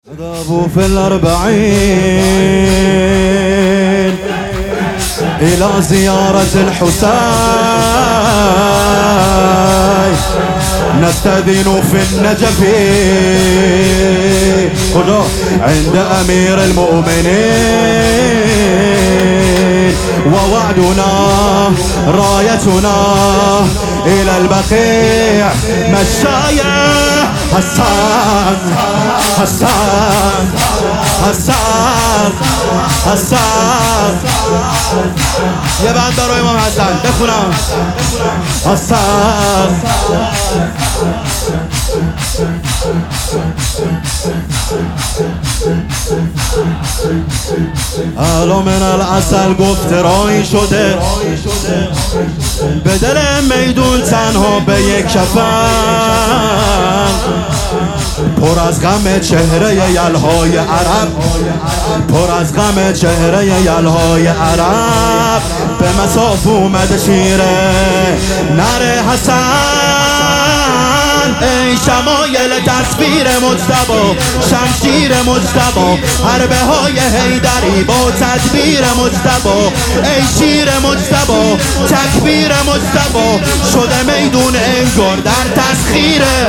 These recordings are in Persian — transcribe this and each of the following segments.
ذهبوا في الأربعين إلى زيارة الحسين، نستأذن في النجف عند أمير المؤمنين، ووعدنا رايتنا إلى البقيع مشاية حسان حسان حسان حسان. یه بند دارو امام حسن بخونم. حسان الا من العسل گفت رایی شده، به دل میدون تنها به یک کفن، پر از غم چهره یلهای عرب، پر از غم چهره یلهای عرب، به مصاف اومده شیره نره حسن. ای شمایل تصویر مجتبی، شمشیر مجتبی، حربه های حیدری با تدبیر مجتبی، ای شیر مجتبی، تکبیر مجتبی، شده میدون انگار در تسخیره.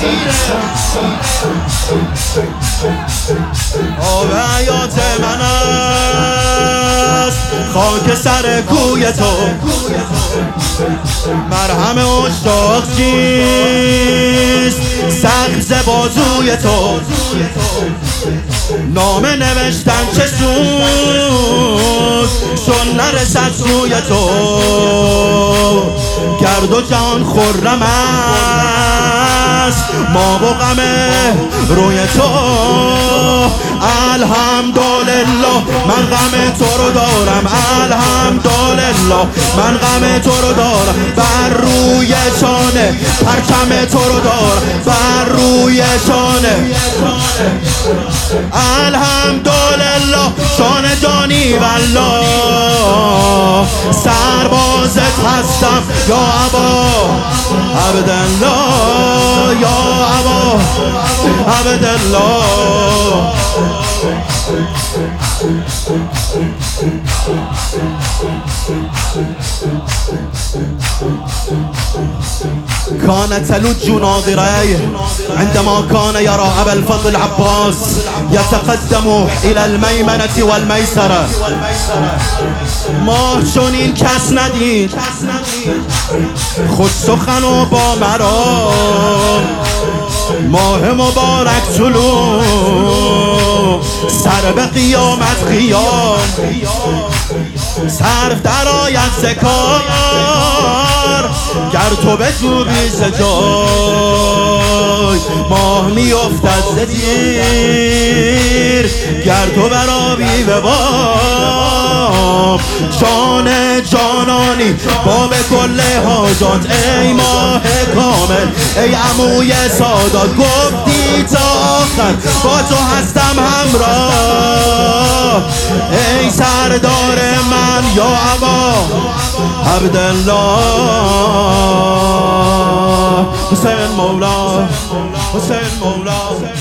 آب حیات من است خاک سر کوی تو، مرهم اشتاق چیست سخت ز بازوی تو، نامه نوشتن چه سود چون نرسد سوی تو، گرد و جهان خرم است ما و غم روی تو. الحمدلله من غم تو رو دارم، الحمدلله من غم تو رو دارم، بر روی شانه پرچم تو رو دارم، بر روی شانه. الحمدلله شانه جانی والله سربازت هستم یا ابا عبدالله، یا ابا عبدالله. كان تلج ناظريه عندما كان يرى أبا الفضل العباس يتقدم إلى الميمنة والميسرة. ماه چنین کس ندید خود سخن و با مرا، ماه مبارک طلوع سر به قیامت قیام، صرف در آید سکار گر تو به جوبی سجای، ماه می افتد ز تیر گر تو برآیی به بام، جان جانانی باب کل حاجات، ای ماه کامل ای عموی سادات، گفتی تا آخر با تو هستم همراه، ای سردار من یا ابا عبدالله. حسین مولا، حسین مولا.